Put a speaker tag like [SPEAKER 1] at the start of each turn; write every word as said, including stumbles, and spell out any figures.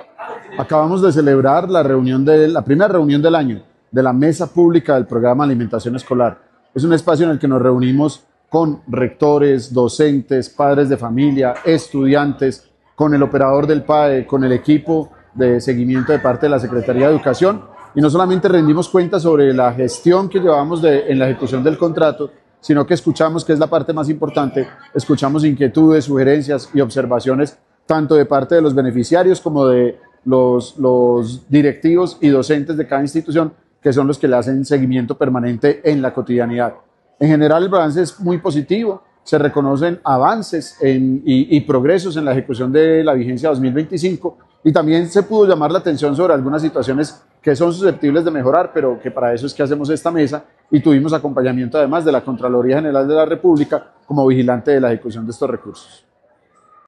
[SPEAKER 1] Acabamos de celebrar la reunión de la primera reunión del año de la mesa pública del programa Alimentación Escolar. Es un espacio en el que nos reunimos con rectores, docentes, padres de familia, estudiantes, con el operador del P A E, con el equipo de seguimiento de parte de la Secretaría de Educación, y no solamente rendimos cuentas sobre la gestión que llevamos de, en la ejecución del contrato, sino que escuchamos, que es la parte más importante, escuchamos inquietudes, sugerencias y observaciones tanto de parte de los beneficiarios como de los, los directivos y docentes de cada institución, que son los que le hacen seguimiento permanente en la cotidianidad. En general el balance es muy positivo, se reconocen avances en, y, y progresos en la ejecución de la vigencia dos mil veinticinco, y también se pudo llamar la atención sobre algunas situaciones que son susceptibles de mejorar, pero que para eso es que hacemos esta mesa, y tuvimos acompañamiento además de la Contraloría General de la República como vigilante de la ejecución de estos recursos.